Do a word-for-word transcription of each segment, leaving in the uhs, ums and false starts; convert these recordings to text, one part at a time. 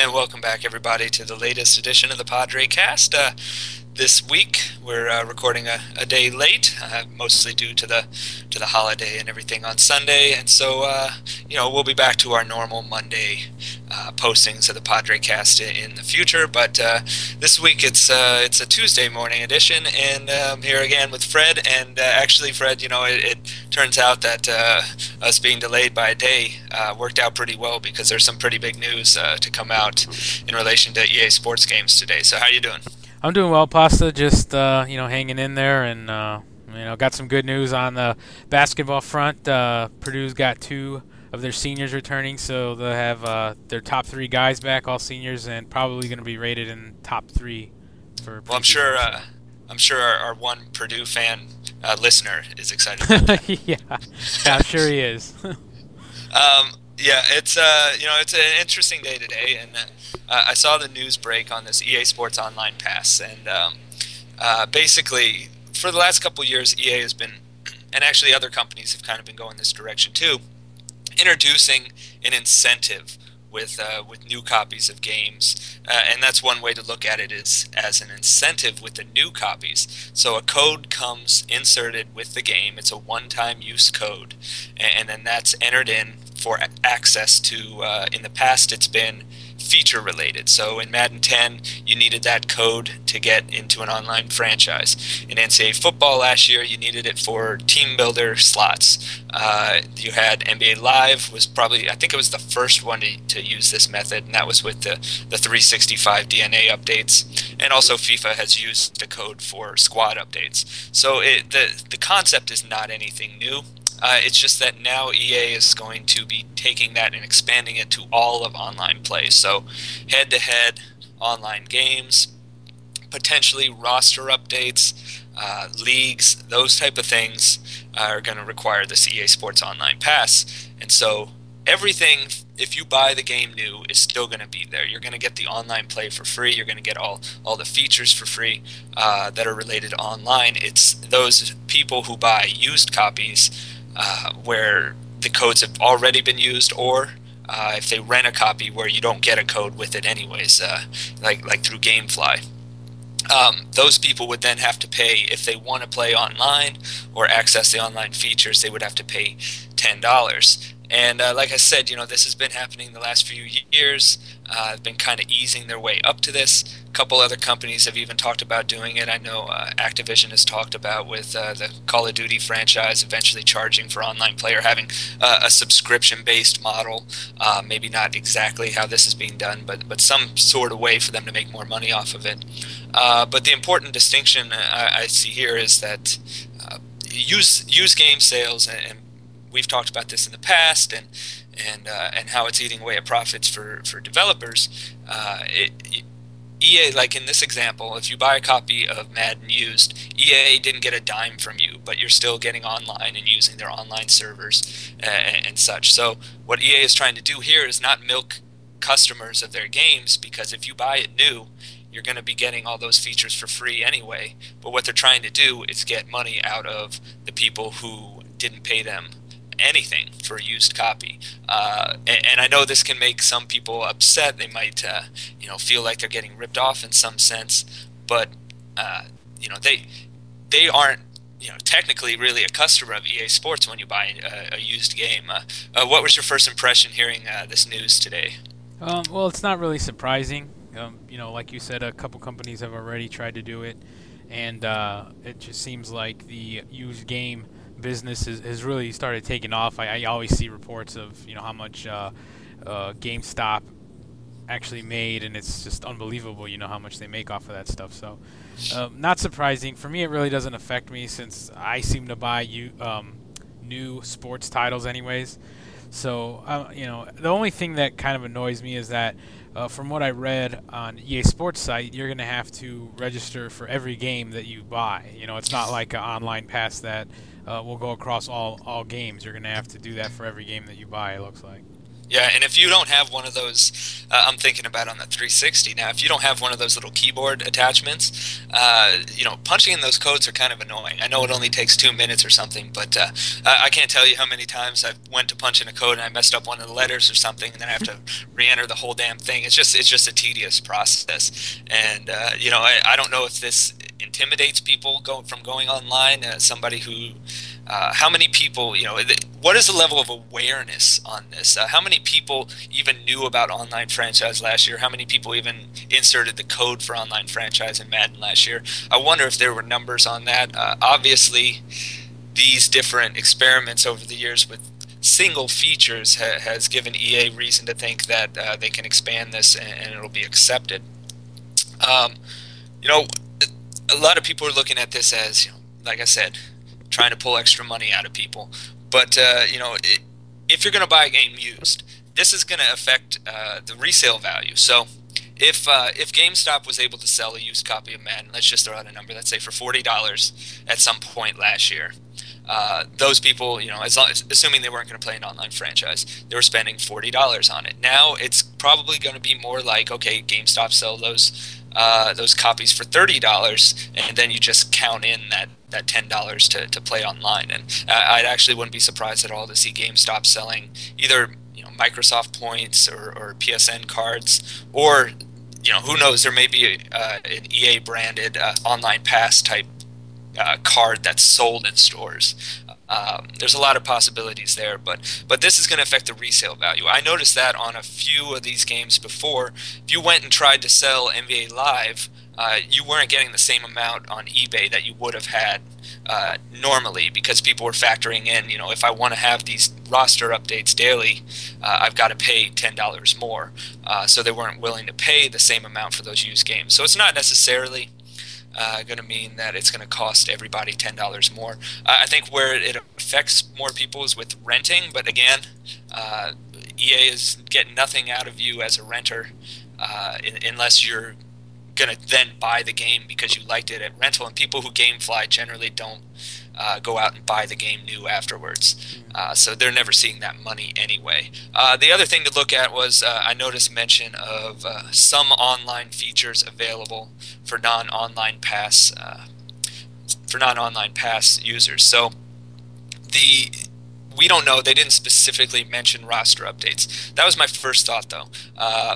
And welcome back, everybody, to the latest edition of the Padre Cast. Uh, this week, we're uh, recording a, a day late, uh, mostly due to the to the holiday and everything on Sunday. And so, uh, you know, we'll be back to our normal Monday uh, postings of the Padre Cast in the future. But uh, this week, it's uh, it's a Tuesday morning edition, and I'm um, here again with Fred. And uh, actually, Fred, you know, it, it turns out that uh, us being delayed by a day uh, worked out pretty well because there's some pretty big news uh, to come out in relation to E A Sports games today. So how you doing? I'm doing well, Pasta. Just uh, you know, hanging in there, and uh, you know, got some good news on the basketball front. Uh, Purdue's got two of their seniors returning, so they'll have uh, their top three guys back, all seniors, and probably going to be rated in top three for. Well, I'm sure. Uh, I'm sure our, our one Purdue fan uh, listener is excited about that. yeah, I'm sure he is. um, yeah, it's uh, you know, it's an interesting day today, and. Uh, Uh, I saw the news break on this E A Sports Online Pass, and um, uh, basically, for the last couple of years, E A has been, and actually other companies have kind of been going this direction too, introducing an incentive with uh, with new copies of games, uh, and that's one way to look at it is as an incentive with the new copies. So a code comes inserted with the game. It's a one-time use code, and, and then that's entered in for access to. Uh, in the past, it's been feature related. So in Madden ten, you needed that code to get into an online franchise. In N C double A football last year, you needed it for team builder slots. Uh, you had N B A Live was probably, I think it was the first one to, to use this method, and that was with the, the three sixty-five D N A updates. And also FIFA has used the code for squad updates. So it, the, the concept is not anything new. Uh, it's just that now E A is going to be taking that and expanding it to all of online play. So head-to-head online games, potentially roster updates, uh, leagues, those type of things are going to require this E A Sports Online Pass. And so everything, if you buy the game new, is still going to be there. You're going to get the online play for free. You're going to get all, all the features for free uh, that are related online. It's those people who buy used copies Uh, where the codes have already been used, or uh, if they rent a copy where you don't get a code with it anyways, uh, like like through GameFly. Um, those people would then have to pay, if they want to play online or access the online features, they would have to pay ten dollars. And uh, like I said, you know, this has been happening the last few years. Uh, been kind of easing their way up to this. A couple other companies have even talked about doing it. I know uh, Activision has talked about with uh, the Call of Duty franchise eventually charging for online play or having uh, a subscription-based model. Uh, maybe not exactly how this is being done, but but some sort of way for them to make more money off of it. Uh, but the important distinction I, I see here is that uh, use use game sales, and, and we've talked about this in the past, and and uh, and how it's eating away at profits for for developers. Uh, it, it, E A, like in this example, if you buy a copy of Madden used, E A didn't get a dime from you, but you're still getting online and using their online servers uh, and, and such. So what E A is trying to do here is not milk customers of their games, because if you buy it new, you're going to be getting all those features for free anyway. But what they're trying to do is get money out of the people who didn't pay them anything for a used copy, uh, and, and I know this can make some people upset. They might, uh, you know, feel like they're getting ripped off in some sense, but uh, you know, they they aren't, you know, technically really a customer of E A Sports when you buy a, a used game. Uh, uh, what was your first impression hearing uh, this news today? Um, well, it's not really surprising. Um, you know, like you said, a couple companies have already tried to do it, and uh, it just seems like the used game business has, has really started taking off. I, I always see reports of, you know, how much uh, uh, GameStop actually made, and it's just unbelievable, you know, how much they make off of that stuff. So um, not surprising. For me, it really doesn't affect me since I seem to buy you, um, new sports titles anyways. So, uh, you know, the only thing that kind of annoys me is that uh, from what I read on E A Sports site, you're going to have to register for every game that you buy. You know, it's not like an online pass that uh, will go across all, all games. You're going to have to do that for every game that you buy, it looks like. Yeah, and if you don't have one of those, uh, I'm thinking about on the three sixty now. If you don't have one of those little keyboard attachments, uh, you know, punching in those codes are kind of annoying. I know it only takes two minutes or something, but uh, I I can't tell you how many times I went to punch in a code and I messed up one of the letters or something, and then I have to re-enter the whole damn thing. It's just it's just a tedious process, and uh, you know, I, I don't know if this intimidates people going from going online. Uh, somebody who uh, how many people, you know, what is the level of awareness on this? Uh, how many people even knew about online franchise last year? How many people even inserted the code for online franchise in Madden last year? I wonder if there were numbers on that. Uh, obviously, these different experiments over the years with single features ha- has given E A reason to think that uh, they can expand this and, and it'll be accepted. Um, you know, a lot of people are looking at this as, you know, like I said, trying to pull extra money out of people. But, uh, you know, it, if you're going to buy a game used, this is going to affect uh, the resale value. So if uh, if GameStop was able to sell a used copy of Madden, let's just throw out a number, let's say for forty dollars at some point last year, uh, those people, you know, as long as, assuming they weren't going to play an online franchise, they were spending forty dollars on it. Now it's probably going to be more like, okay, GameStop sell those uh, those copies for thirty dollars, and then you just count in that that ten dollars to, to play online. And I I'd actually wouldn't be surprised at all to see GameStop selling either, you know, Microsoft points or, or P S N cards, or, you know, who knows, there may be uh, an E A branded uh, online pass type uh, card that's sold in stores. Um, there's a lot of possibilities there, but but this is going to affect the resale value. I noticed that on a few of these games before. If you went and tried to sell N B A Live, uh, you weren't getting the same amount on eBay that you would have had uh, normally, because people were factoring in, you know, if I want to have these roster updates daily, uh, I've got to pay ten dollars more. Uh, so they weren't willing to pay the same amount for those used games. So it's not necessarily Uh, going to mean that it's going to cost everybody ten dollars more. Uh, I think where it affects more people is with renting, but again, uh, E A is getting nothing out of you as a renter uh, in, unless you're going to then buy the game because you liked it at rental, and people who GameFly generally don't uh, go out and buy the game new afterwards. Uh, so they're never seeing that money anyway. Uh, the other thing to look at was uh, I noticed mention of uh, some online features available for non-online pass uh, for non-online pass users. So the we don't know. They didn't specifically mention roster updates. That was my first thought, though. Uh,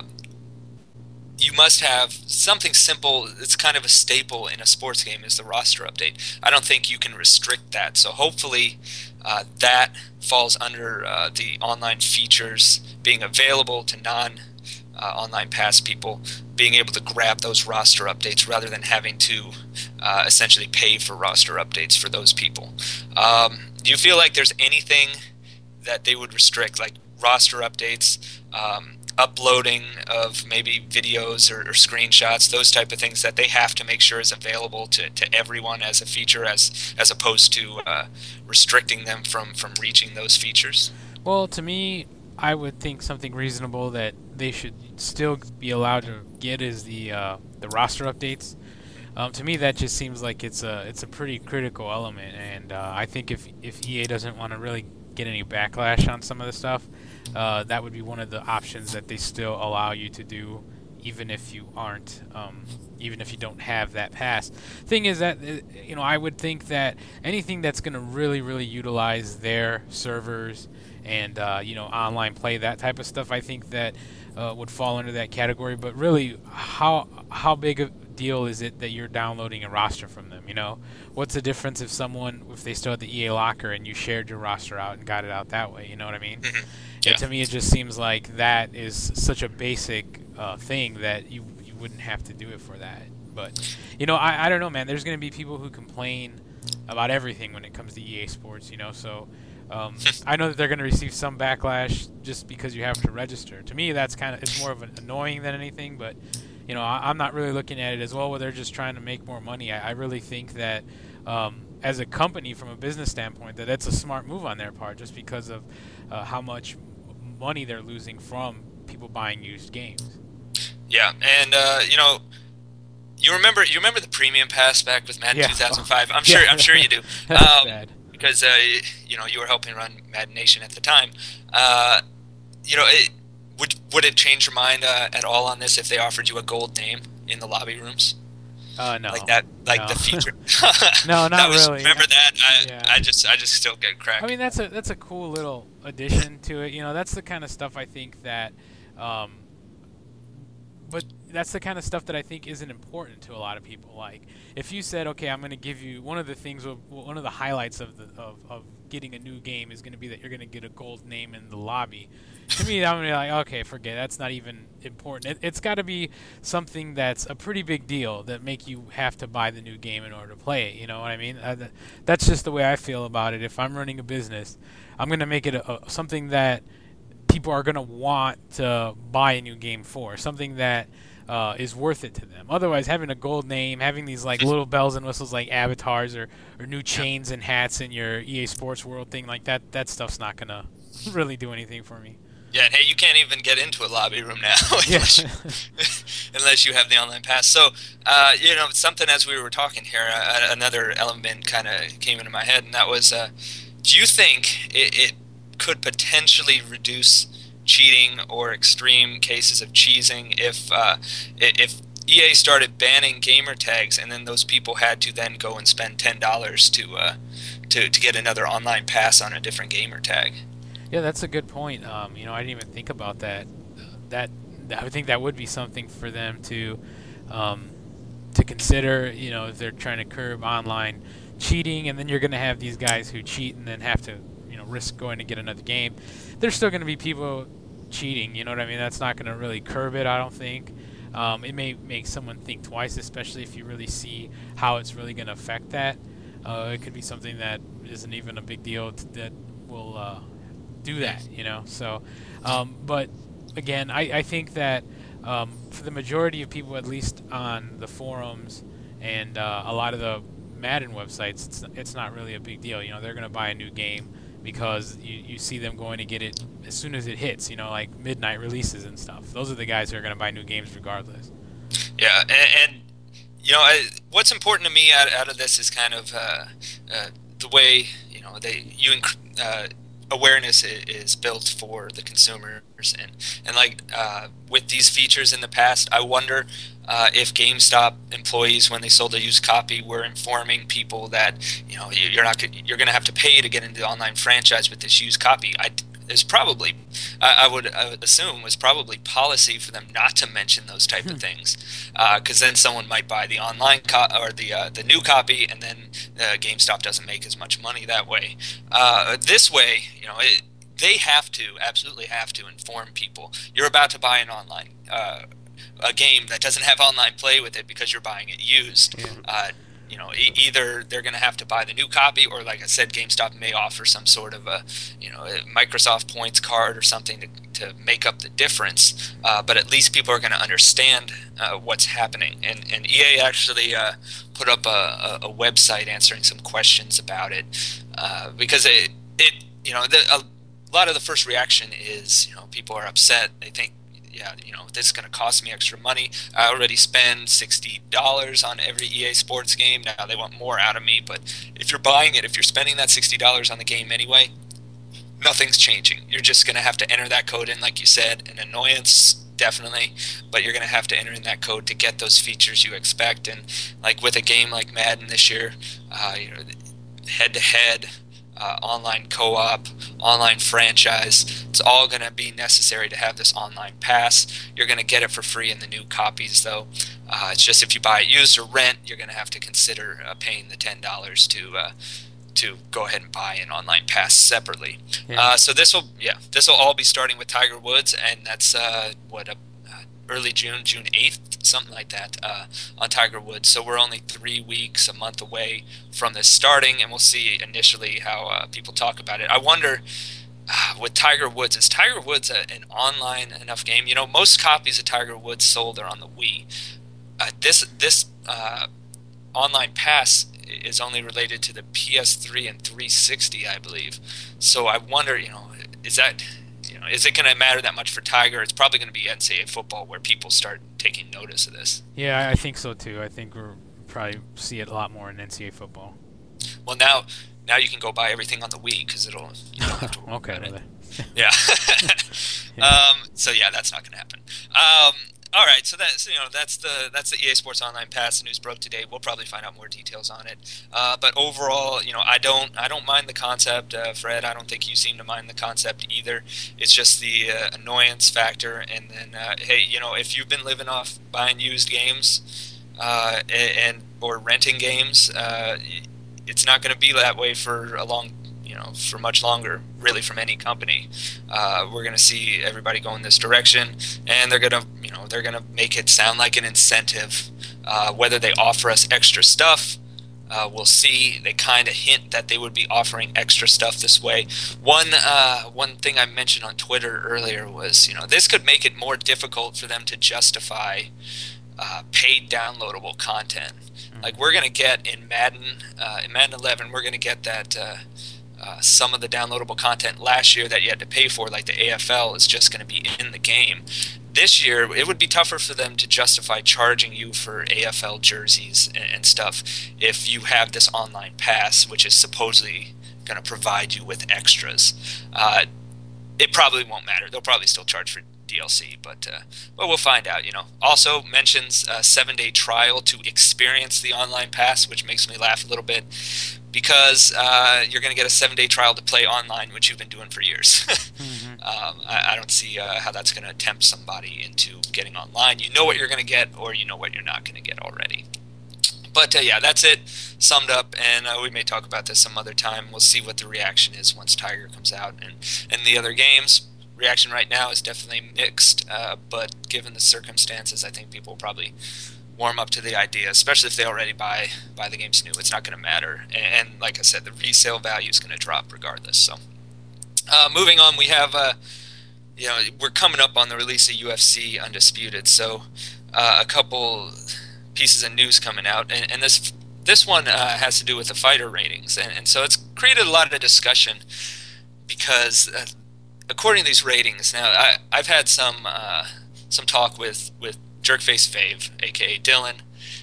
you must have something simple. It's kind of a staple in a sports game is the roster update. I don't think you can restrict that. So hopefully uh, that falls under uh, the online features being available to non uh, online pass people, being able to grab those roster updates rather than having to uh, essentially pay for roster updates for those people. Um, do you feel like there's anything that they would restrict, like roster updates, um, uploading of maybe videos or, or screenshots, those type of things that they have to make sure is available to, to everyone as a feature, as as opposed to uh, restricting them from, from reaching those features? Well, to me, I would think something reasonable that they should still be allowed to get is the uh, the roster updates. Um, to me, that just seems like it's a it's a pretty critical element, and uh, I think if if E A doesn't want to really get any backlash on some of the stuff, uh, that would be one of the options that they still allow you to do, even if you aren't, um, even if you don't have that pass. Thing is that, you know, I would think that anything that's going to really, really utilize their servers and, uh, you know, online play, that type of stuff, I think that uh, would fall under that category. But really, how how big a deal is it that you're downloading a roster from them? You know, what's the difference if someone, if they still had the E A locker and you shared your roster out and got it out that way? You know what I mean? Mm-hmm. Yeah. And to me, it just seems like that is such a basic uh, thing that you you wouldn't have to do it for that. But you know, I I don't know, man. There's going to be people who complain about everything when it comes to E A Sports. You know, so. Um, I know that they're going to receive some backlash just because you have to register. To me, that's kind of, it's more of an annoying than anything, but you know, I, I'm not really looking at it as well where they're just trying to make more money. I, I really think that um, as a company, from a business standpoint, that that's a smart move on their part, just because of uh, how much money they're losing from people buying used games. Yeah, and uh, you know, you remember you remember the premium pass back with Madden Yeah. two thousand five. I'm Yeah. sure I'm sure you do. That's Um, bad. Because uh, you know, you were helping run Madden Nation at the time. Uh, you know, it, would would it change your mind uh, at all on this if they offered you a gold name in the lobby rooms? Uh, no. Like that, like No. the feature. No, not that was, really. Remember that? I, Yeah. I just, I just still get cracked. I mean, that's a that's a cool little addition to it. You know, that's the kind of stuff I think that, um, but that's the kind of stuff that I think isn't important to a lot of people. Like, if you said, okay, I'm going to give you one of the things, one of the highlights of the of, of getting a new game is going to be that you're going to get a gold name in the lobby. To me, I'm going to be like, okay, forget it. That's not even important. It, it's got to be something that's a pretty big deal that make you have to buy the new game in order to play it. You know what I mean? Uh, that's just the way I feel about it. If I'm running a business, I'm going to make it a, a, something that people are going to want to buy a new game for, something that uh, is worth it to them. Otherwise, having a gold name, having these like little bells and whistles like avatars or, or new chains and hats in your E A Sports World thing like that, that stuff's not going to really do anything for me. Yeah, and hey, you can't even get into a lobby room now unless, you, unless you have the online pass. So, uh, you know, something as we were talking here, uh, another element kind of came into my head, and that was, uh, do you think it, it could potentially reduce cheating or extreme cases of cheesing if uh, if E A started banning gamer tags, and then those people had to then go and spend ten dollars to uh, to to get another online pass on a different gamer tag? Yeah, that's a good point. Um, you know, I didn't even think about that. That I think that would be something for them to um, to consider. You know, if they're trying to curb online cheating, and then you're going to have these guys who cheat and then have to, you know, risk going to get another game. There's still going to be people cheating. You know what I mean? That's not going to really curb it, I don't think. Um, it may make someone think twice, especially if you really see how it's really going to affect that. Uh, it could be something that isn't even a big deal t- that will. Uh, do that, you know. So, um, but again, I, I think that um, for the majority of people, at least on the forums and uh, a lot of the Madden websites, it's it's not really a big deal. You know, they're going to buy a new game because you, you see them going to get it as soon as it hits. You know, like midnight releases and stuff. Those are the guys who are going to buy new games regardless. Yeah, and, and you know, I, what's important to me out, out of this is kind of uh, uh, the way, you know, they you. Uh, awareness is built for the consumers, and and like uh, with these features in the past, I wonder uh, if GameStop employees, when they sold a used copy, were informing people that, you know, you're not you're going to have to pay to get into the online franchise with this used copy. I is probably I, I would I would assume was probably policy for them not to mention those type of things, because uh, then someone might buy the online co- or the uh, the new copy, and then uh, GameStop doesn't make as much money that way. Uh, this way, you know, it, they have to absolutely have to inform people you're about to buy an online uh, a game that doesn't have online play with it because you're buying it used. Yeah. Uh, You know, e- either they're going to have to buy the new copy, or, like I said, GameStop may offer some sort of a, you know, a Microsoft points card or something to, to make up the difference. Uh, but at least people are going to understand uh, what's happening. And, and E A actually uh, put up a, a, a website answering some questions about it, uh, because it, it, you know, the, a lot of the first reaction is, you know, people are upset. They think, yeah, you know, this is going to cost me extra money. I already spend sixty dollars on every E A Sports game. Now they want more out of me. But if you're buying it, if you're spending that sixty dollars on the game anyway, nothing's changing. You're just going to have to enter that code in, like you said. An annoyance, definitely. But you're going to have to enter in that code to get those features you expect. And like with a game like Madden this year, uh, you know, head-to-head, Uh, online co-op, online franchise, it's all going to be necessary to have this online pass. You're going to get it for free in the new copies, though. Uh, it's just if you buy it used or rent, you're going to have to consider uh, paying the ten dollars to uh, to go ahead and buy an online pass separately. Yeah. Uh, so this will, yeah, this will all be starting with Tiger Woods, and that's uh, what a early June, June eighth, something like that, uh, on Tiger Woods. So we're only three weeks, a month away from this starting, and we'll see initially how uh, people talk about it. I wonder, uh, with Tiger Woods, is Tiger Woods a, an online enough game? You know, most copies of Tiger Woods sold are on the Wii. Uh, this this uh, online pass is only related to the P S three and three sixty, I believe. So I wonder, you know, is that... You know, is it going to matter that much for Tiger? It's probably going to be N C double A football where people start taking notice of this. Yeah, I think so too. I think we'll probably see it a lot more in N C double A football. Well, now now you can go buy everything on the Wii because it'll. You don't have to okay, well, Yeah. Yeah. um, so yeah, that's not going to happen. Um, all right, so that's you know that's the that's the E A Sports Online Pass. The news broke today. We'll probably find out more details on it. Uh, but overall, you know, I don't I don't mind the concept, uh, Fred. I don't think you seem to mind the concept either. It's just the uh, annoyance factor, and then uh, hey, you know, if you've been living off buying used games uh, and or renting games, uh, it's not going to be that way for a long you know for much longer, really, from any company. Uh, we're going to see everybody go in this direction, and they're going to you know they're going to make it sound like an incentive, uh, whether they offer us extra stuff. Uh, we'll see. They kind of hint that they would be offering extra stuff this way. One uh, one thing I mentioned on Twitter earlier was, you know, this could make it more difficult for them to justify uh, paid downloadable content. Mm-hmm. Like we're gonna get in Madden, uh, in Madden eleven, we're gonna get that uh, uh, some of the downloadable content last year that you had to pay for, like the A F L, is just gonna be in the game. This year, it would be tougher for them to justify charging you for A F L jerseys and, and stuff if you have this online pass, which is supposedly going to provide you with extras. Uh, it probably won't matter. They'll probably still charge for D L C, but uh, well, we'll find out. You know. Also mentions a seven-day trial to experience the online pass, which makes me laugh a little bit, because uh, you're going to get a seven-day trial to play online, which you've been doing for years. mm-hmm. um, I, I don't see uh, how that's going to tempt somebody into getting online. You know what you're going to get, or you know what you're not going to get already. But uh, yeah, that's it, summed up, and uh, we may talk about this some other time. We'll see what the reaction is once Tiger comes out. And, and the other games, reaction right now is definitely mixed, uh, but given the circumstances, I think people will probably warm up to the idea, especially if they already buy buy the games new. It's not going to matter, and, and like I said, the resale value is going to drop regardless. So, uh, moving on, we have, uh, you know, we're coming up on the release of U F C Undisputed. So, uh, a couple pieces of news coming out, and, and this this one uh, has to do with the fighter ratings, and, and so it's created a lot of discussion because, uh, according to these ratings, now I I've had some uh, some talk with with Jerkface Fave, aka Dylan,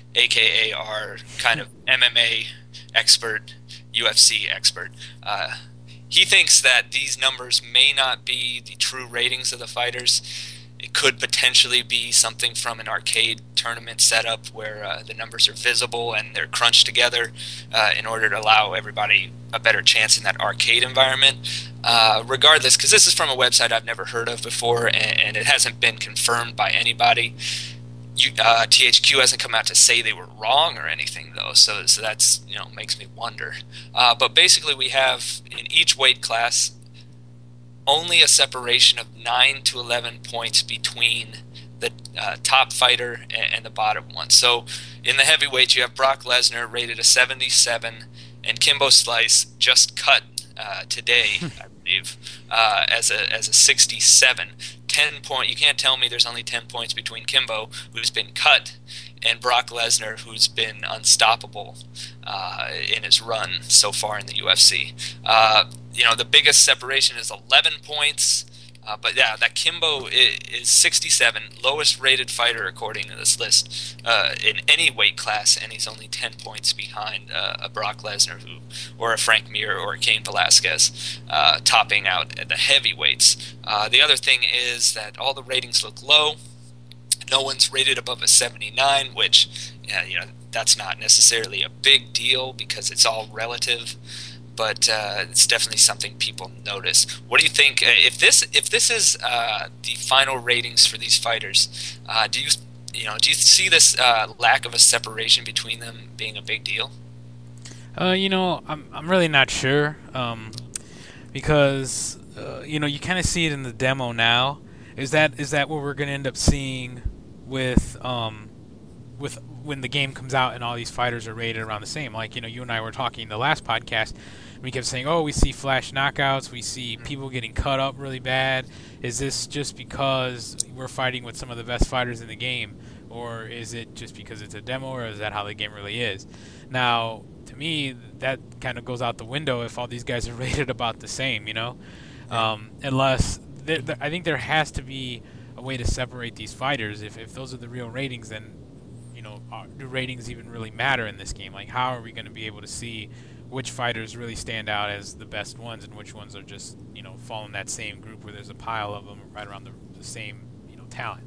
aka our kind of M M A expert, U F C expert. Uh, he thinks that these numbers may not be the true ratings of the fighters. It could potentially be something from an arcade tournament setup where uh, the numbers are visible and they're crunched together uh, in order to allow everybody a better chance in that arcade environment. Uh, regardless, because this is from a website I've never heard of before, and, and it hasn't been confirmed by anybody. You, uh, T H Q hasn't come out to say they were wrong or anything, though, so so that's you know makes me wonder. Uh, but basically, we have in each weight class only a separation of nine to eleven points between the uh, top fighter and, and the bottom one. So in the heavyweight, you have Brock Lesnar rated a seventy-seven, and Kimbo Slice just cut uh, today, I believe, uh, as a as a sixty-seven. ten point. You can't tell me there's only ten points between Kimbo, who's been cut, and Brock Lesnar, who's been unstoppable uh, in his run so far in the U F C. Uh, you know, the biggest separation is eleven points. Uh, but yeah, that Kimbo is, is sixty-seven, lowest rated fighter according to this list uh, in any weight class, and he's only ten points behind uh, a Brock Lesnar, who, or a Frank Mir, or a Cain Velasquez, uh, topping out at the heavyweights. Uh, the other thing is that all the ratings look low. No one's rated above a seventy-nine, which yeah, you know that's not necessarily a big deal because it's all relative. But uh, it's definitely something people notice. What do you think? Uh, if this if this is uh, the final ratings for these fighters, uh, do you you know do you see this uh, lack of a separation between them being a big deal? Uh, you know, I'm I'm really not sure um, because uh, you know you kind of see it in the demo now. Is that is that what we're going to end up seeing with um, with when the game comes out and all these fighters are rated around the same? Like, you know, you and I were talking the last podcast, and we kept saying, oh, we see flash knockouts, we see people getting cut up really bad. Is this just because we're fighting with some of the best fighters in the game, or is it just because it's a demo, or is that how the game really is? Now, to me, that kind of goes out the window if all these guys are rated about the same, you know? Um, unless, th- th- I think there has to be a way to separate these fighters. If, if those are the real ratings, then, you know, do ratings even really matter in this game? Like, how are we going to be able to see which fighters really stand out as the best ones and which ones are just, you know, fall in that same group where there's a pile of them right around the, the same, you know, talent.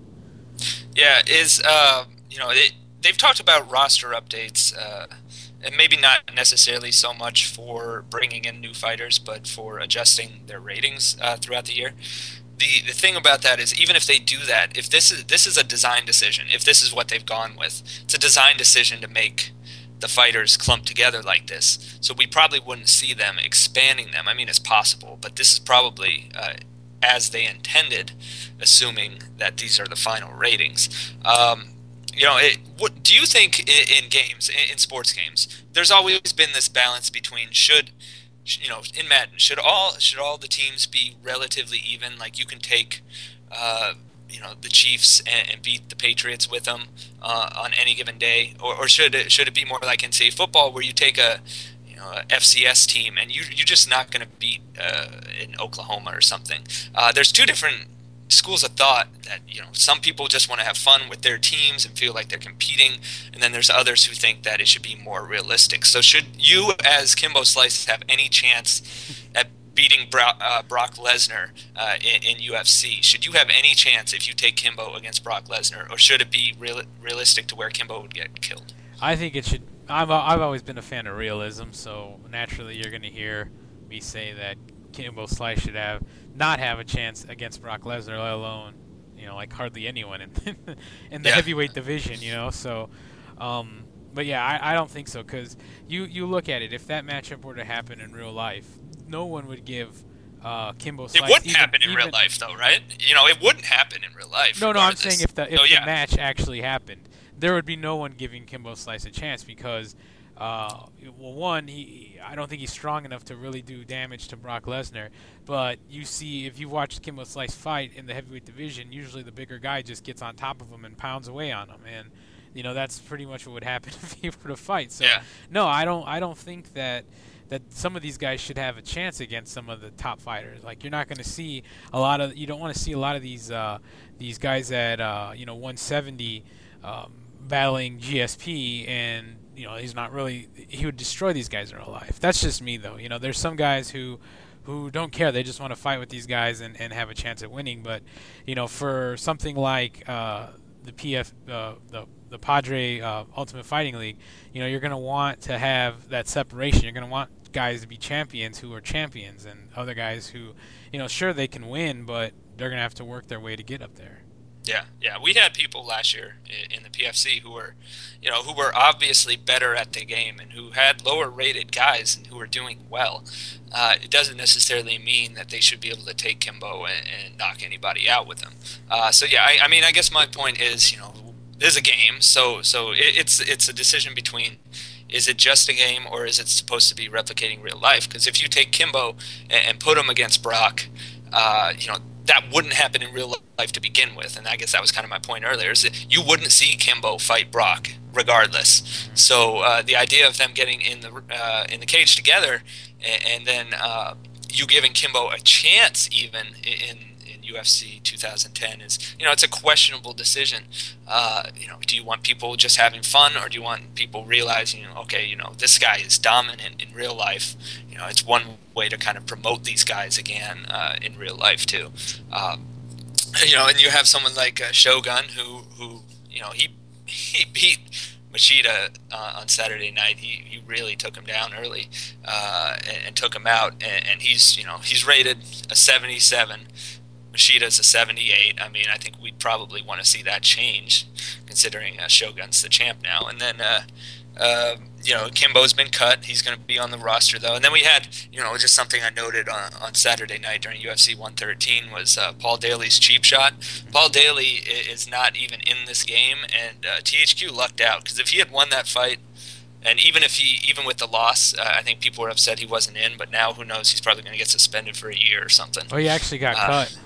Yeah, is uh, you know, it, they've talked about roster updates, uh, and maybe not necessarily so much for bringing in new fighters, but for adjusting their ratings uh, throughout the year. The the thing about that is, even if they do that, if this is this is a design decision, if this is what they've gone with, it's a design decision to make the fighters clump together like this. So we probably wouldn't see them expanding them. I mean, it's possible, but this is probably uh, as they intended, assuming that these are the final ratings. Um, you know, it, what do you think in, in games, in, in sports games, there's always been this balance between should, you know, in Madden, should all should all the teams be relatively even? Like you can take, uh, you know, the Chiefs and, and beat the Patriots with them uh, on any given day, or, or should it should it be more like in say football, where you take a you know a F C S team and you you're just not going to beat uh, in Oklahoma or something? Uh, there's two different schools of thought that, you know, some people just want to have fun with their teams and feel like they're competing, and then there's others who think that it should be more realistic. So should you, as Kimbo Slice, have any chance at beating Brock, uh, Brock Lesnar uh, in, in U F C? Should you have any chance if you take Kimbo against Brock Lesnar, or should it be real, realistic to where Kimbo would get killed? I think it should. I've I've always been a fan of realism, so naturally you're going to hear me say that Kimbo Slice should have not have a chance against Brock Lesnar, let alone, you know, like hardly anyone in in the yeah. heavyweight division, you know. So, um, but yeah, I, I don't think so, because you you look at it, if that matchup were to happen in real life, no one would give uh, Kimbo Slice. It wouldn't even, happen in even, real life, though, right? You know, it wouldn't happen in real life. No, no, I'm regardless. saying if the if oh, the yeah. match actually happened, there would be no one giving Kimbo Slice a chance because, uh, well, one, he I don't think he's strong enough to really do damage to Brock Lesnar. But you see, if you watch Kimbo Slice fight in the heavyweight division, usually the bigger guy just gets on top of him and pounds away on him, and you know that's pretty much what would happen if he were to fight. So, yeah. no, I don't I don't think that. that some of these guys should have a chance against some of the top fighters. Like you're not going to see a lot of, you don't want to see a lot of these uh, these guys at uh, you know one seventy um, battling G S P, and you know he's not really, he would destroy these guys in real life. That's just me though. You know, there's some guys who who don't care. They just want to fight with these guys and, and have a chance at winning. But you know, for something like uh, the P F uh, the the Padre uh, Ultimate Fighting League, you know, you're going to want to have that separation. You're going to want guys to be champions who are champions, and other guys who, you know, sure they can win, but they're going to have to work their way to get up there. Yeah, yeah. We had people last year in the P F C who were, you know, who were obviously better at the game and who had lower rated guys and who were doing well. Uh, it doesn't necessarily mean that they should be able to take Kimbo and, and knock anybody out with them. Uh, so yeah, I, I mean, I guess my point is, you know, there's a game, so so it, it's it's a decision between, is it just a game or is it supposed to be replicating real life? Because if you take Kimbo and, and put him against Brock, uh, you know, that wouldn't happen in real life to begin with. And I guess that was kind of my point earlier, is that you wouldn't see Kimbo fight Brock regardless. So uh, the idea of them getting in the uh, in the cage together and, and then uh, you giving Kimbo a chance even in U F C two thousand ten is, you know, it's a questionable decision. Uh, you know, do you want people just having fun, or do you want people realizing, okay, you know, this guy is dominant in real life? You know, it's one way to kind of promote these guys again uh, in real life too. Um, you know, and you have someone like uh, Shogun who, who, you know, he he beat Machida uh, on Saturday night. He he really took him down early uh, and, and took him out, and, and he's, you know, he's rated a seventy-seven. Mashida's a seventy-eight. I mean, I think we'd probably want to see that change, considering uh, Shogun's the champ now. And then, uh, uh, you know, Kimbo's been cut. He's going to be on the roster, though. And then we had, you know, just something I noted on, on Saturday night during U F C one thirteen was uh, Paul Daly's cheap shot. Paul Daly is not even in this game, and uh, T H Q lucked out, because if he had won that fight, and even if he, even with the loss, uh, I think people were upset he wasn't in, but now who knows, he's probably going to get suspended for a year or something. Oh, he actually got uh, cut.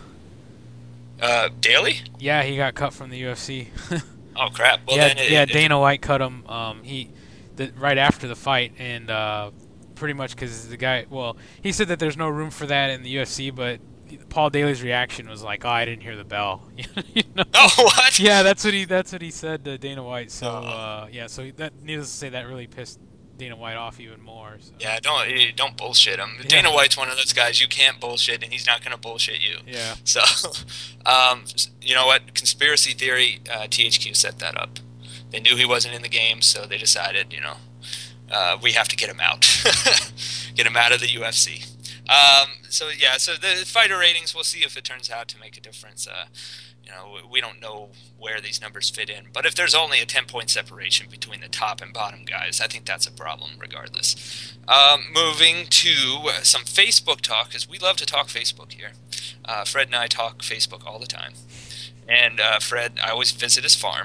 Uh, Daly? Yeah, he got cut from the U F C. Oh crap! Well, yeah, then it, yeah. it, Dana White cut him. Um, he, the, right after the fight, and uh, pretty much because the guy. Well, he said that there's no room for that in the U F C, but Paul Daly's reaction was like, "Oh, I didn't hear the bell." you know? Oh, what? Yeah, that's what he. That's what he said to Dana White. So, uh, yeah. So that, needless to say, that really pissed Dana White off even more. So. Yeah, don't eh, don't bullshit him. Yeah. Dana White's one of those guys you can't bullshit, and he's not going to bullshit you. Yeah. So, um, you know what? Conspiracy theory. Uh, T H Q set that up. They knew he wasn't in the game, so they decided, you know, uh, we have to get him out, get him out of the U F C. Um, so yeah, so the fighter ratings, we'll see if it turns out to make a difference. Uh, you know, we don't know where these numbers fit in, but if there's only a ten point separation between the top and bottom guys, I think that's a problem regardless. Um, moving to some Facebook talk, because we love to talk Facebook here. Uh, Fred and I talk Facebook all the time, and uh, Fred, I always visit his farm.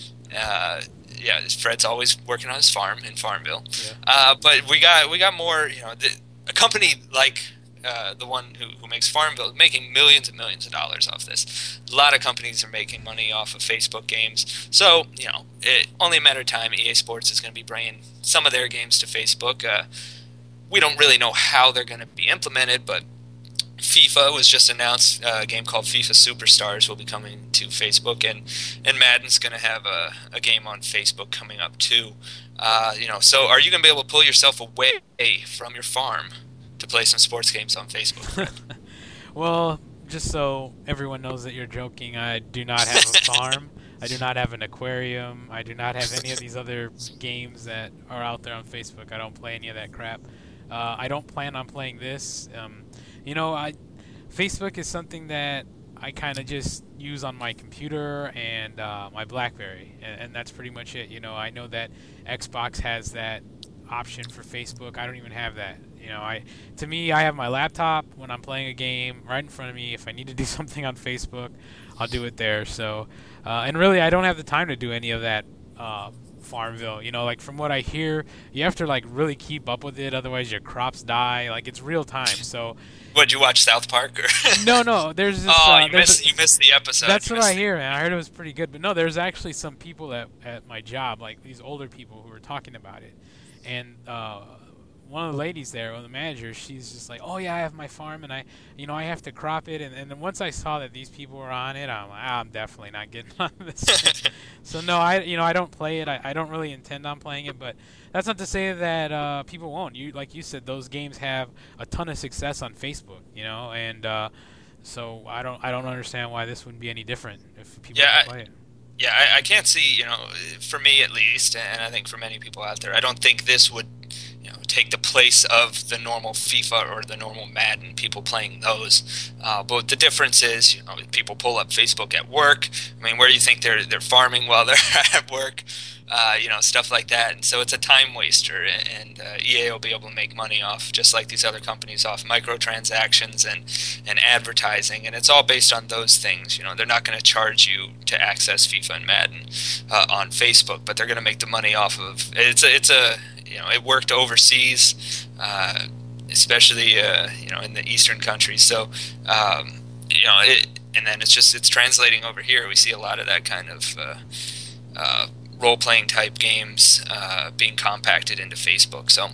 Uh, yeah, Fred's always working on his farm in Farmville. Yeah. Uh, but we got we got more, you know, the, a company like uh, the one who, who makes Farmville making millions and millions of dollars off this. A lot of companies are making money off of Facebook games. So, you know, it only a matter of time E A Sports is going to be bringing some of their games to Facebook. Uh, we don't really know how they're going to be implemented, but FIFA was just announced. Uh, a game called FIFA Superstars will be coming to Facebook, and, and Madden's going to have a, a game on Facebook coming up too. Uh, you know, so are you going to be able to pull yourself away from your farm to play some sports games on Facebook? Well, just so everyone knows that you're joking, I do not have a farm. I do not have an aquarium. I do not have any of these other games that are out there on Facebook. I don't play any of that crap. Uh, I don't plan on playing this. Um, you know, I Facebook is something that I kind of just use on my computer and uh, my BlackBerry, and, and that's pretty much it. You know, I know that Xbox has that option for Facebook. I don't even have that. You know, I to me, I have my laptop when I'm playing a game right in front of me. If I need to do something on Facebook, I'll do it there. So, uh, and really, I don't have the time to do any of that. Uh, Farmville, you know, like from what I hear, you have to like really keep up with it, otherwise your crops die. Like it's real time. So, would you watch South Park? Or no, no. There's this, oh, uh, you missed you missed the episode. That's you what I the... hear, man. I heard it was pretty good, but no, there's actually some people at at my job, like these older people who were talking about it, and uh, one of the ladies there, one of the managers, she's just like, "Oh yeah, I have my farm, and I, you know, I have to crop it." And, and then once I saw that these people were on it, I'm like, ah, I'm definitely not getting on this. So no, I, you know, I don't play it. I, I don't really intend on playing it, but that's not to say that uh, people won't. You, like you said, those games have a ton of success on Facebook, you know, and uh, so I don't, I don't understand why this wouldn't be any different if people yeah, can play I, it. Yeah, I, I can't see, you know, for me at least, and I think for many people out there, I don't think this would, you know, take the place of the normal FIFA or the normal Madden, people playing those. Uh, but the difference is, you know, people pull up Facebook at work. I mean, where do you think they're they're farming while they're at work? Uh, you know, stuff like that. And so it's a time waster, and uh, E A will be able to make money off, just like these other companies, off microtransactions and, and advertising. And it's all based on those things. You know, they're not going to charge you to access FIFA and Madden uh, on Facebook, but they're going to make the money off of it's a, it's a you know, it worked overseas, uh, especially uh, you know, in the eastern countries. So um, you know, it, and then it's just it's translating over here. We see a lot of that kind of uh, uh, role-playing type games uh, being compacted into Facebook. So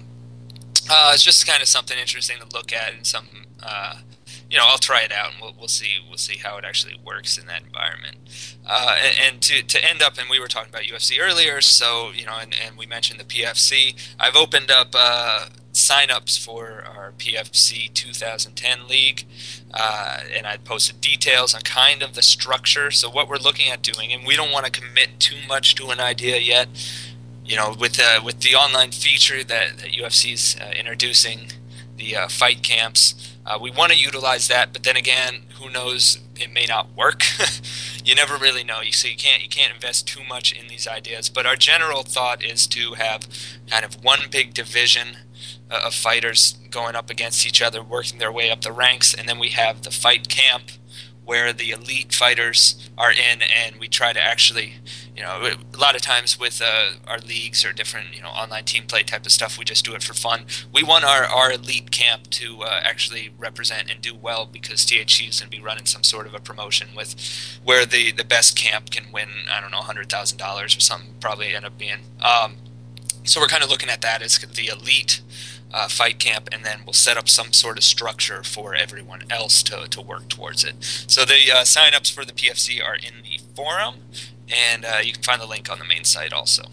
uh, it's just kind of something interesting to look at, and some uh, you know, I'll try it out, and we'll we'll see we'll see how it actually works in that environment. Uh, and, and to to end up, and we were talking about U F C earlier, so you know, and, and we mentioned the P F C. I've opened up uh, sign-ups for our P F C two thousand ten league, uh, and I posted details on kind of the structure. So what we're looking at doing, and we don't want to commit too much to an idea yet. You know, with uh, with the online feature that, that U F C's uh, introducing, the uh, fight camps. Uh, we want to utilize that, but then again, who knows? It may not work. You never really know. You see, you can't you can't invest too much in these ideas. But our general thought is to have kind of one big division uh, of fighters going up against each other, working their way up the ranks, and then we have the fight camp where the elite fighters are in, and we try to actually, you know, a lot of times with uh, our leagues or different, you know, online team play type of stuff, we just do it for fun. We want our, our elite camp to uh, actually represent and do well, because T H C is going to be running some sort of a promotion with where the, the best camp can win, I don't know, one hundred thousand dollars or something, probably end up being. Um, so we're kind of looking at that as the elite Uh, fight camp, and then we'll set up some sort of structure for everyone else to, to work towards it. So the uh, sign-ups for the P F C are in the forum, and uh, you can find the link on the main site also.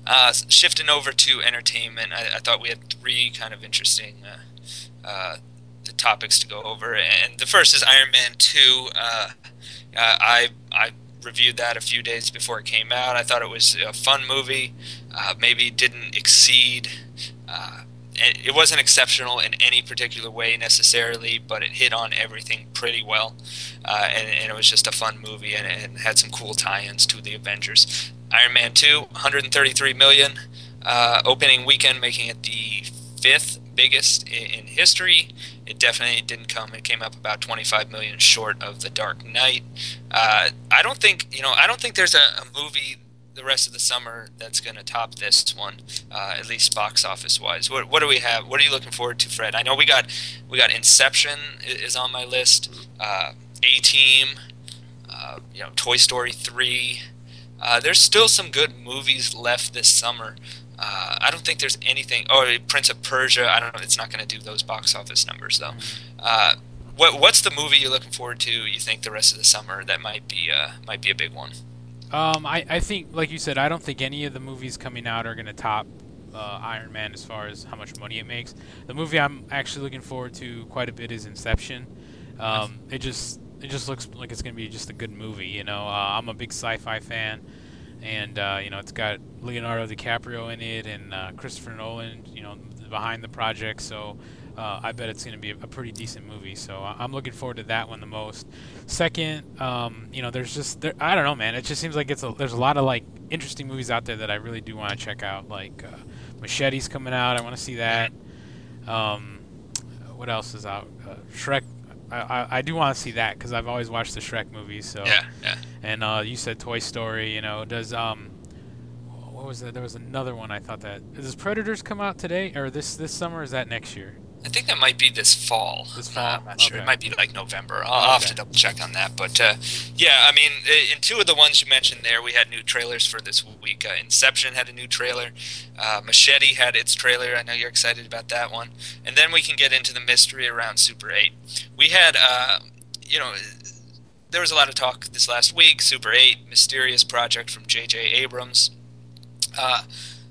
Uh, shifting over to entertainment, I, I thought we had three kind of interesting uh, uh, topics to go over, and the first is Iron Man two. Uh, uh, I I reviewed that a few days before it came out. I thought it was a fun movie. Uh, maybe didn't exceed. Uh, it, it wasn't exceptional in any particular way necessarily, but it hit on everything pretty well, uh, and, and it was just a fun movie, and, and had some cool tie-ins to the Avengers. Iron Man two, one hundred thirty-three million dollars uh, opening weekend, making it the fifth biggest in, in history. It definitely didn't come. It came up about twenty-five million dollars short of The Dark Knight. Uh, I don't think you know. I don't think there's a, a movie the rest of the summer that's going to top this one, uh, at least box office wise. What, what do we have? What are you looking forward to, Fred? I know we got we got Inception is on my list. Uh, A-Team, uh, you know, Toy Story three. Uh, there's still some good movies left this summer. Uh, I don't think there's anything. Oh, Prince of Persia. I don't know. It's not going to do those box office numbers though. Uh, what What's the movie you're looking forward to? You think the rest of the summer that might be uh, might be a big one? Um, I, I think, like you said, I don't think any of the movies coming out are going to top uh, Iron Man as far as how much money it makes. The movie I'm actually looking forward to quite a bit is Inception. Um, it just it just looks like it's going to be just a good movie. You know, uh, I'm a big sci-fi fan, and uh, you know, it's got Leonardo DiCaprio in it and uh, Christopher Nolan, you know, behind the project. So uh, I bet it's going to be a, a pretty decent movie. So I'm looking forward to that one the most. Second, um, you know, there's just there, I don't know, man. It just seems like it's a, there's a lot of like interesting movies out there that I really do want to check out. Like uh, Machete's coming out. I want to see that. Um, what else is out? Uh, Shrek. I, I, I do want to see that because I've always watched the Shrek movies. So yeah, yeah. And uh, you said Toy Story. You know, does um, what was that? There was another one I thought that does Predators come out today or this this summer? Or is that next year? I think that might be this fall. This fall? Uh, I'm not sure. Okay. It might be like November. I'll, I'll have to double check on that. But uh, yeah, I mean, in two of the ones you mentioned there, we had new trailers for this week. Uh, Inception had a new trailer. Uh, Machete had its trailer. I know you're excited about that one. And then we can get into the mystery around Super eight. We had, uh, you know, there was a lot of talk this last week. Super eight, mysterious project from J J Abrams. Uh,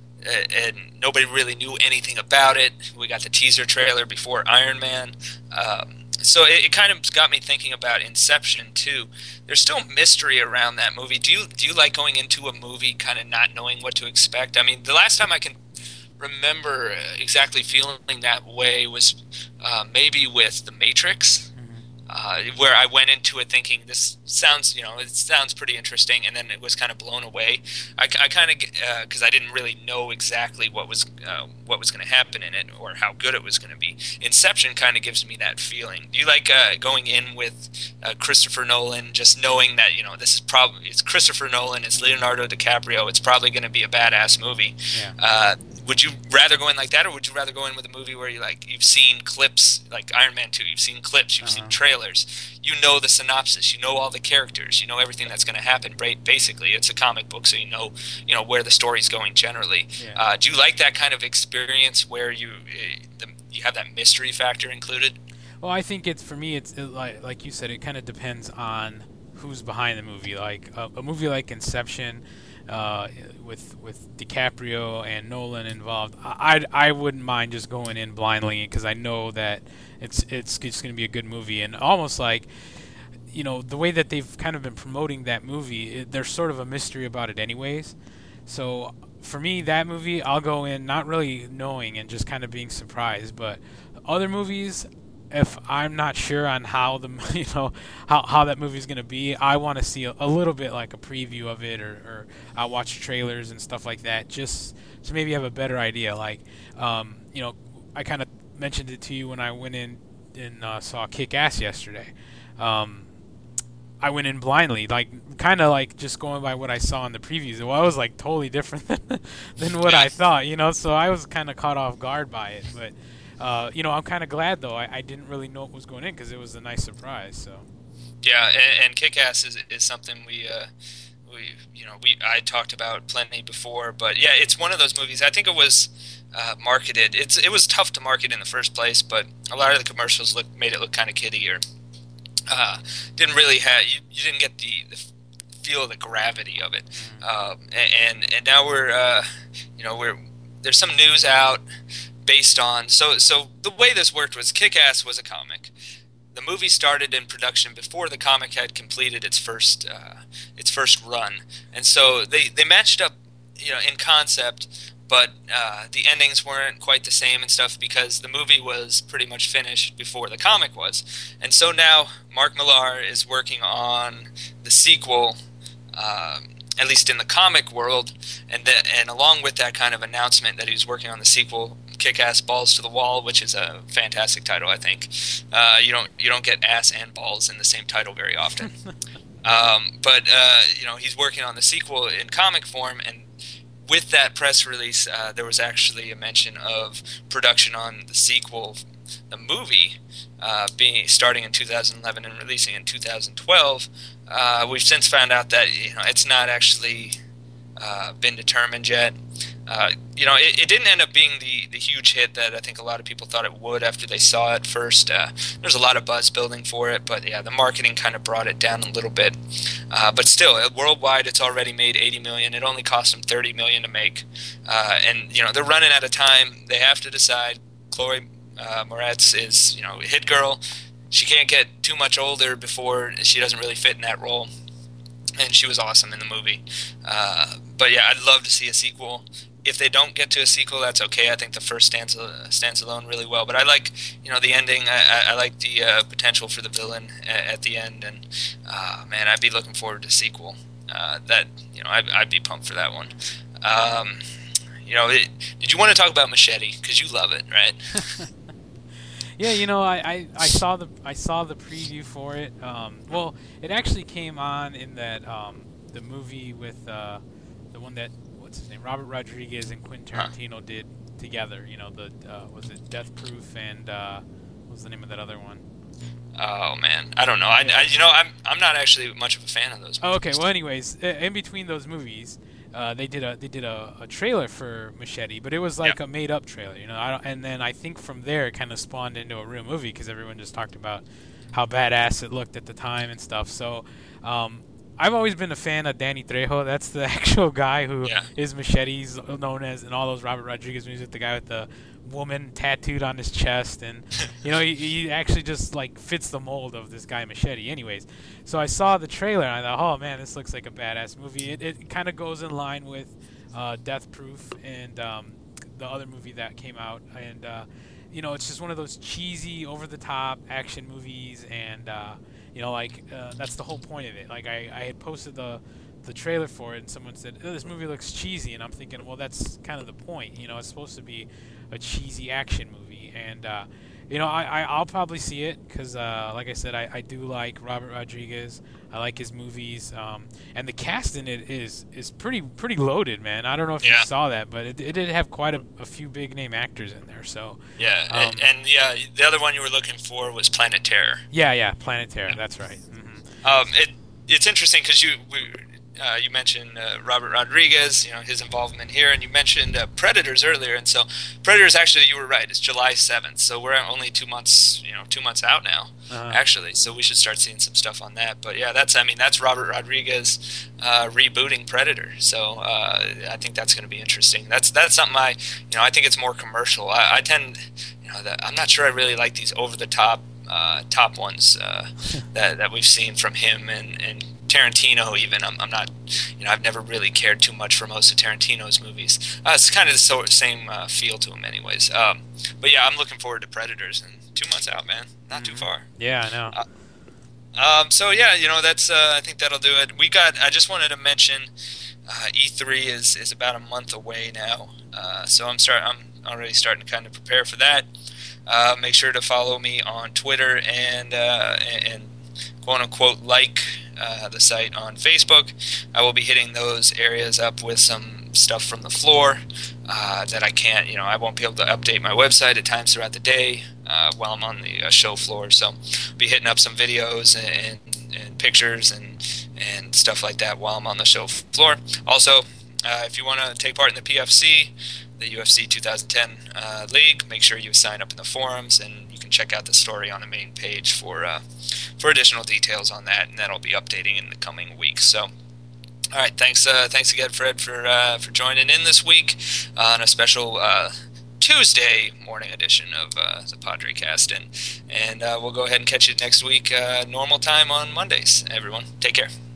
and nobody really knew anything about it. We got the teaser trailer before Iron Man. Um, so it, it kind of got me thinking about Inception too. There's still mystery around that movie. Do you do you like going into a movie kind of not knowing what to expect? I mean, the last time I can remember exactly feeling that way was uh, maybe with The Matrix. Uh, where I went into it thinking this sounds, you know, it sounds pretty interesting, and then it was kind of blown away. I, I kind of, because uh, I didn't really know exactly what was uh, what was going to happen in it or how good it was going to be. Inception kind of gives me that feeling. Do you like uh, going in with uh, Christopher Nolan, just knowing that, you know, this is probably it's Christopher Nolan, it's Leonardo DiCaprio, it's probably going to be a badass movie. Yeah. Uh, would you rather go in like that, or would you rather go in with a movie where you like you've seen clips, like Iron Man two, you've seen clips, you've uh-huh. seen trailers, you know the synopsis, you know all the characters, you know everything that's going to happen. Basically, it's a comic book, so you know you know where the story's going generally. Yeah. Uh, do you like that kind of experience where you uh, the, you have that mystery factor included? Well, I think it's for me. It's it, like like you said, it kind of depends on who's behind the movie. Like a, a movie like Inception. Uh, with with DiCaprio and Nolan involved, I I wouldn't mind just going in blindly because I know that it's it's just going to be a good movie, and almost like, you know, the way that they've kind of been promoting that movie, it, there's sort of a mystery about it anyways. So for me, that movie, I'll go in not really knowing and just kind of being surprised. But other movies, if I'm not sure on how the you know how, how that movie's gonna be, I want to see a, a little bit like a preview of it, or, or I'll watch trailers and stuff like that, just to maybe have a better idea. Like, um, you know, I kind of mentioned it to you when I went in and uh, saw Kick-Ass yesterday. Um, I went in blindly, like kind of like just going by what I saw in the previews. Well, I was like totally different than, than what I thought, you know. So I was kind of caught off guard by it, but. Uh, you know, I'm kind of glad though. I, I didn't really know what was going in because it was a nice surprise. So. Yeah, and, and Kick-Ass is is something we uh, we you know we I talked about plenty before, but yeah, it's one of those movies. I think it was uh, marketed. It's it was tough to market in the first place, but a lot of the commercials look made it look kind of kiddie, or uh, didn't really have you, you didn't get the, the feel the gravity of it. Um, and and now we're uh, you know, we're there's some news out based on so so the way this worked was Kick-Ass was a comic. The movie started in production before the comic had completed its first uh, its first run, and so they, they matched up, you know, in concept, but uh, the endings weren't quite the same and stuff because the movie was pretty much finished before the comic was, and so now Mark Millar is working on the sequel, uh, at least in the comic world, and the, and along with that kind of announcement that he was working on the sequel, Kick-Ass Balls to the Wall, which is a fantastic title, I think. Uh, you don't you don't get ass and balls in the same title very often. um, but uh, you know, he's working on the sequel in comic form, and with that press release, uh, there was actually a mention of production on the sequel, the movie, uh, being starting in two thousand eleven and releasing in two thousand twelve. Uh, we've since found out that, you know, it's not actually uh, been determined yet. Uh, you know, it, it didn't end up being the, the huge hit that I think a lot of people thought it would after they saw it first. Uh, there's a lot of buzz building for it, but yeah, the marketing kind of brought it down a little bit. Uh, but still, worldwide, it's already made eighty million dollars. It only cost them thirty million dollars to make. Uh, and, you know, they're running out of time. They have to decide. Chloe uh, Moretz is, you know, a hit girl. She can't get too much older before she doesn't really fit in that role. And she was awesome in the movie. Uh, but yeah, I'd love to see a sequel. If they don't get to a sequel, that's okay. I think the first stands stands alone really well. But I like, you know, the ending. I, I like the uh, potential for the villain at, at the end. And uh, man, I'd be looking forward to a sequel. Uh, that you know, I'd, I'd be pumped for that one. Um, you know, it, did you want to talk about Machete? Because you love it, right? Yeah, you know, I, I, I saw the I saw the preview for it. Um, well, it actually came on in that um, the movie with uh, the one that what's his name, Robert Rodriguez and Quentin Tarantino huh. did together. You know, the uh, was it Death Proof and uh, what was the name of that other one? Oh man, I don't know. I, I you know I'm I'm not actually much of a fan of those movies. Oh, okay, well, anyways, in between those movies. Uh, they did a they did a, a trailer for Machete, but it was like yep. a made up trailer, you know. I don't, and then I think from there it kind of spawned into a real movie because everyone just talked about how badass it looked at the time and stuff. So um, I've always been a fan of Danny Trejo. That's the actual guy who yeah. is Machete's known as in all those Robert Rodriguez movies, the guy with the woman tattooed on his chest, and you know he, he actually just like fits the mold of this guy Machete. Anyways, so I saw the trailer and I thought, oh man, this looks like a badass movie. It it kind of goes in line with uh, Death Proof and um, the other movie that came out, and uh, you know it's just one of those cheesy, over the top action movies, and uh, you know like uh, that's the whole point of it. Like I, I had posted the the trailer for it, and someone said, oh, this movie looks cheesy, and I'm thinking, well, that's kind of the point. You know, it's supposed to be a cheesy action movie, and uh, you know, I, I I'll probably see it because, uh, like I said, I, I do like Robert Rodriguez. I like his movies, um, and the cast in it is is pretty pretty loaded, man. I don't know if yeah. you saw that, but it, it did have quite a, a few big name actors in there. So yeah, um, and, and yeah, the other one you were looking for was Planet Terror. Yeah, yeah, Planet Terror. Yeah. That's right. Mm-hmm. Um, it it's interesting because you we. Uh, you mentioned uh, Robert Rodriguez, you know, his involvement here, and you mentioned uh, Predators earlier, and so Predators, actually, you were right, it's July seventh, so we're only two months, you know, two months out now, uh-huh. actually, so we should start seeing some stuff on that, but yeah, that's, I mean, that's Robert Rodriguez uh, rebooting Predator, so uh, I think that's going to be interesting. That's that's something I, you know, I think it's more commercial. I, I tend, you know, that I'm not sure I really like these over-the-top uh, top ones uh, that, that we've seen from him and, and Tarantino even. I'm, I'm not, you know, I've never really cared too much for most of Tarantino's movies. Uh, it's kind of the so, same uh, feel to him anyways. Um, but yeah, I'm looking forward to Predators, and two months out, man. Not mm-hmm. too far. Yeah, I know. Uh, um, so yeah, you know, that's, uh, I think that'll do it. We got, I just wanted to mention, uh, E three is, is about a month away now. Uh, so I'm start, I'm already starting to kind of prepare for that. Uh, make sure to follow me on Twitter and, uh, and, and quote unquote like uh, the site on Facebook. I will be hitting those areas up with some stuff from the floor uh, that I can't, you know, I won't be able to update my website at times throughout the day uh, while I'm on the uh, show floor. So I'll be hitting up some videos and, and, and pictures and, and stuff like that while I'm on the show floor. Also, uh, if you want to take part in the P F C, the U F C twenty ten uh, league, make sure you sign up in the forums, and you can check out the story on the main page for uh, for additional details on that, and that'll be updating in the coming weeks. So All right, thanks. Uh, thanks again, Fred, for uh, for joining in this week on a special uh, Tuesday morning edition of uh, the Padre Cast, and and uh, we'll go ahead and catch you next week, uh, normal time on Mondays. Everyone, take care.